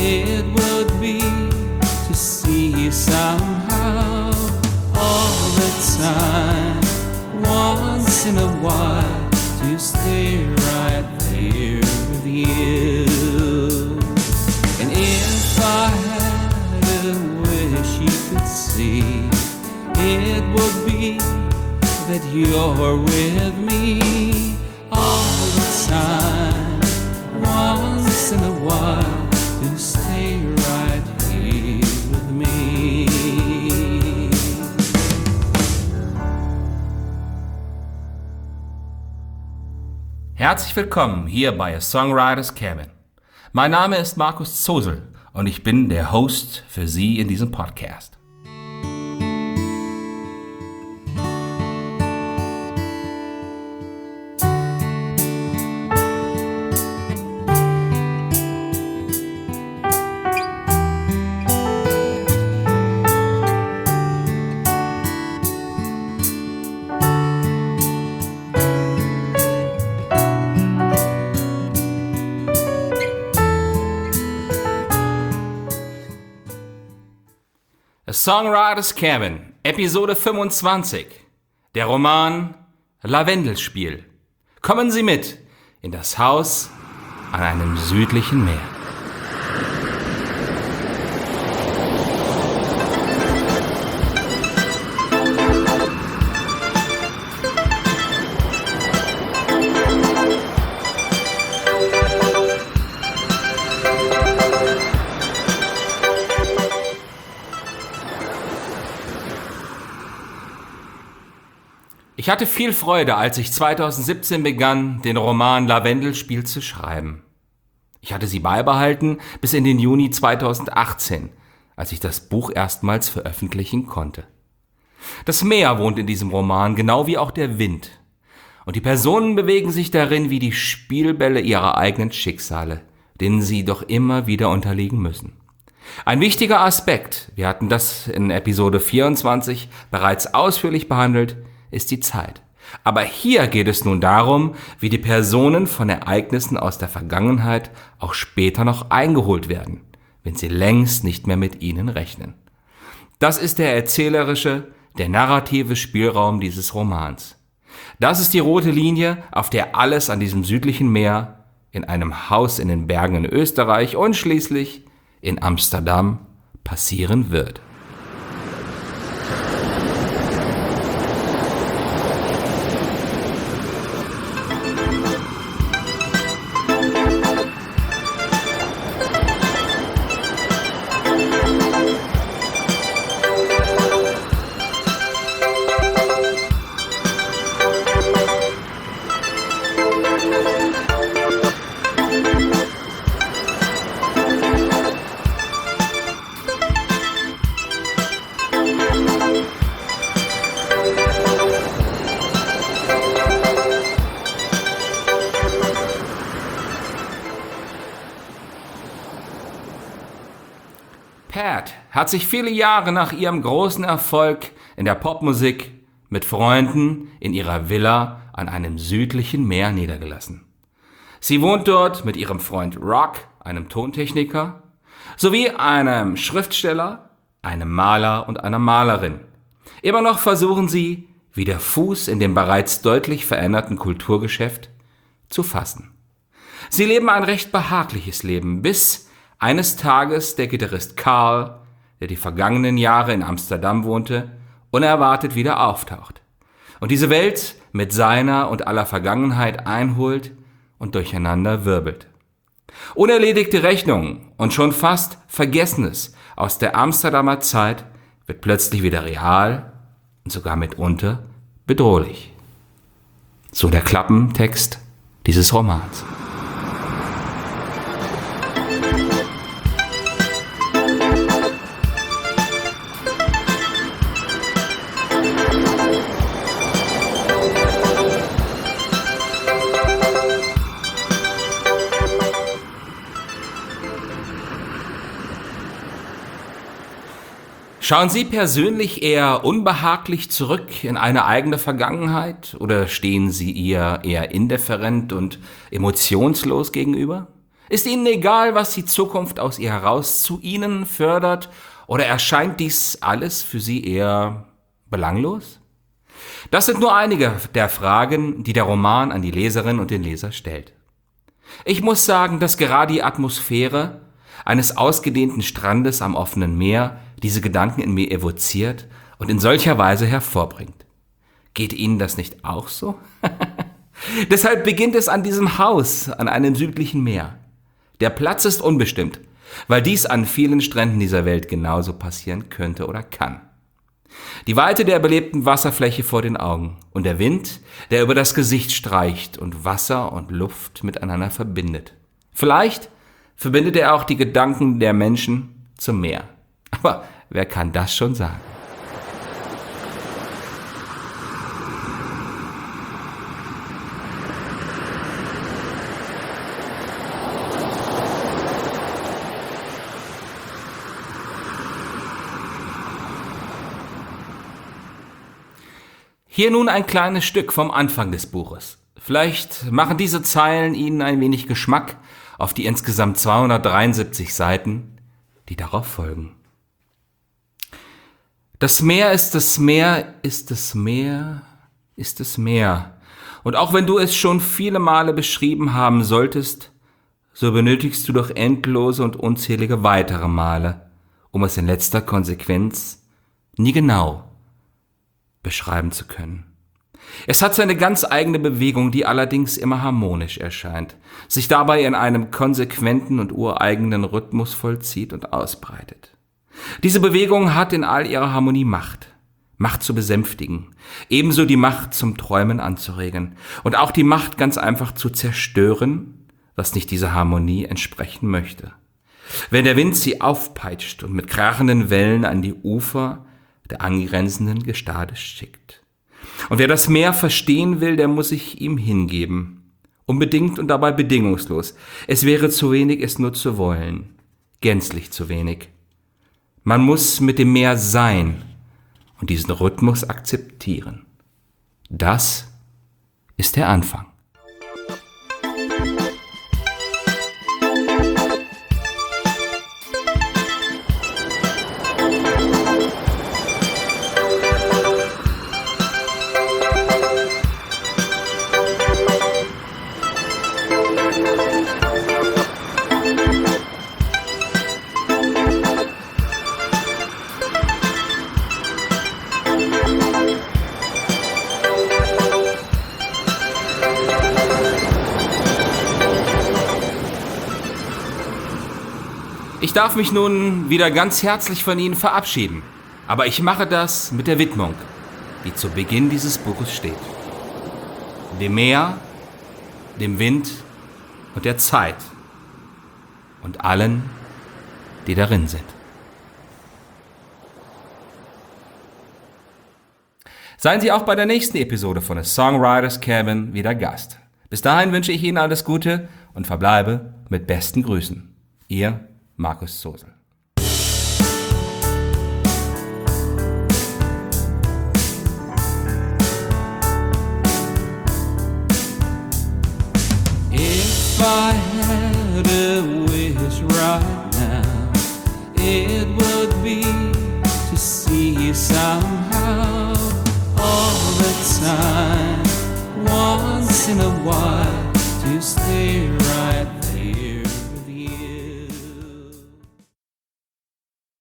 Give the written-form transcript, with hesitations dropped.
it would be to see you somehow all the time, once in a while, to stay right there with you. And if I had a wish you could see, it would be that you're with me all the time, once in a while, to stay right here with me. Herzlich willkommen hier bei A Songwriter's Cabin. Mein Name ist Markus Zosel und ich bin der Host für Sie in diesem Podcast. A Songwriter's Cabin, Episode 25, der Roman Lavendelspiel. Kommen Sie mit in das Haus an einem südlichen Meer. Ich hatte viel Freude, als ich 2017 begann, den Roman Lavendelspiel zu schreiben. Ich hatte sie beibehalten bis in den Juni 2018, als ich das Buch erstmals veröffentlichen konnte. Das Meer wohnt in diesem Roman, genau wie auch der Wind. Und die Personen bewegen sich darin wie die Spielbälle ihrer eigenen Schicksale, denen sie doch immer wieder unterliegen müssen. Ein wichtiger Aspekt, wir hatten das in Episode 24 bereits ausführlich behandelt, ist die Zeit. Aber hier geht es nun darum, wie die Personen von Ereignissen aus der Vergangenheit auch später noch eingeholt werden, wenn sie längst nicht mehr mit ihnen rechnen. Das ist der erzählerische, der narrative Spielraum dieses Romans. Das ist die rote Linie, auf der alles an diesem südlichen Meer, in einem Haus in den Bergen in Österreich und schließlich in Amsterdam passieren wird. Pat hat sich viele Jahre nach ihrem großen Erfolg in der Popmusik mit Freunden in ihrer Villa an einem südlichen Meer niedergelassen. Sie wohnt dort mit ihrem Freund Rock, einem Tontechniker, sowie einem Schriftsteller, einem Maler und einer Malerin. Immer noch versuchen sie, wieder Fuß in dem bereits deutlich veränderten Kulturgeschäft zu fassen. Sie leben ein recht behagliches Leben, bis eines Tages der Gitarrist Carl, der die vergangenen Jahre in Amsterdam wohnte, unerwartet wieder auftaucht und diese Welt mit seiner und aller Vergangenheit einholt und durcheinander wirbelt. Unerledigte Rechnungen und schon fast Vergessenes aus der Amsterdamer Zeit wird plötzlich wieder real und sogar mitunter bedrohlich. So der Klappentext dieses Romans. Schauen Sie persönlich eher unbehaglich zurück in eine eigene Vergangenheit oder stehen Sie ihr eher indifferent und emotionslos gegenüber? Ist Ihnen egal, was die Zukunft aus ihr heraus zu Ihnen fördert, oder erscheint dies alles für Sie eher belanglos? Das sind nur einige der Fragen, die der Roman an die Leserin und den Leser stellt. Ich muss sagen, dass gerade die Atmosphäre eines ausgedehnten Strandes am offenen Meer diese Gedanken in mir evoziert und in solcher Weise hervorbringt. Geht Ihnen das nicht auch so? Deshalb beginnt es an diesem Haus an einem südlichen Meer. Der Platz ist unbestimmt, weil dies an vielen Stränden dieser Welt genauso passieren könnte oder kann. Die Weite der belebten Wasserfläche vor den Augen und der Wind, der über das Gesicht streicht und Wasser und Luft miteinander verbindet. Vielleicht verbindet er auch die Gedanken der Menschen zum Meer. Aber wer kann das schon sagen? Hier nun ein kleines Stück vom Anfang des Buches. Vielleicht machen diese Zeilen Ihnen ein wenig Geschmack auf die insgesamt 273 Seiten, die darauf folgen. Das Meer ist das Meer, ist das Meer, ist das Meer. Und auch wenn du es schon viele Male beschrieben haben solltest, so benötigst du doch endlose und unzählige weitere Male, um es in letzter Konsequenz nie genau beschreiben zu können. Es hat seine ganz eigene Bewegung, die allerdings immer harmonisch erscheint, sich dabei in einem konsequenten und ureigenen Rhythmus vollzieht und ausbreitet. Diese Bewegung hat in all ihrer Harmonie Macht zu besänftigen, ebenso die Macht zum Träumen anzuregen und auch die Macht ganz einfach zu zerstören, was nicht dieser Harmonie entsprechen möchte. Wenn der Wind sie aufpeitscht und mit krachenden Wellen an die Ufer der angrenzenden Gestade schickt. Und wer das Meer verstehen will, der muss sich ihm hingeben. Unbedingt und dabei bedingungslos. Es wäre zu wenig, es nur zu wollen. Gänzlich zu wenig. Man muss mit dem Meer sein und diesen Rhythmus akzeptieren. Das ist der Anfang. Ich darf mich nun wieder ganz herzlich von Ihnen verabschieden, aber ich mache das mit der Widmung, die zu Beginn dieses Buches steht. Dem Meer, dem Wind und der Zeit und allen, die darin sind. Seien Sie auch bei der nächsten Episode von A Songwriter's Cabin wieder Gast. Bis dahin wünsche ich Ihnen alles Gute und verbleibe mit besten Grüßen. Ihr Markus Zosel. If I had a wish right now, it would be to see you somehow all the time, once in a while, to stay right there.